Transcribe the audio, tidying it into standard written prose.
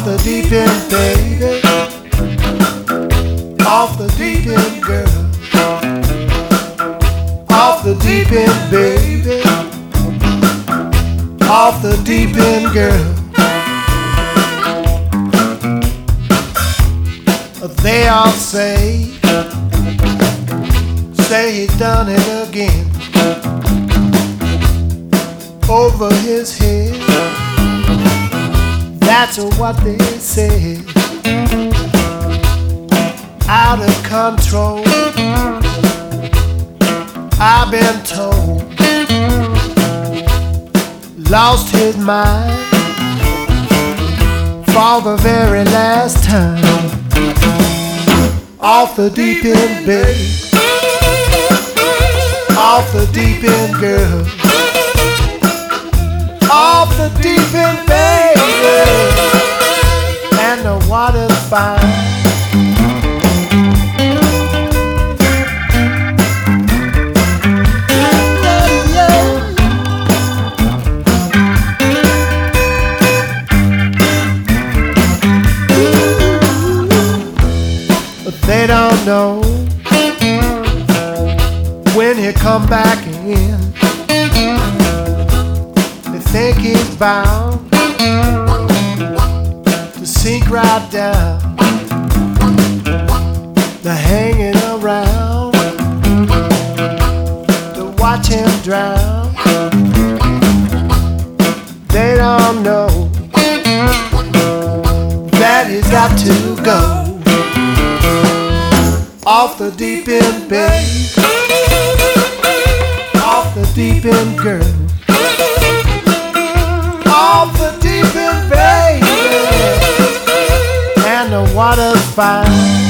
the deep end, baby. Off the deep end, girl. Off the deep end, baby. Off the deep end, girl. They all say he's done it again. Over his head, that's what they say. Out of control, I've been told. Lost his mind for the very last time. Off the deep end, babe. Off the deep end, girl. Off the deep end, baby. And the water's fine. They don't know when he'll come back in. They think he's bound to sink right down. They're hanging around to watch him drown. They don't know that he's got to go. Off the deep end, babe. Off the deep end, girl. Off the deep end, baby. And the water's fine.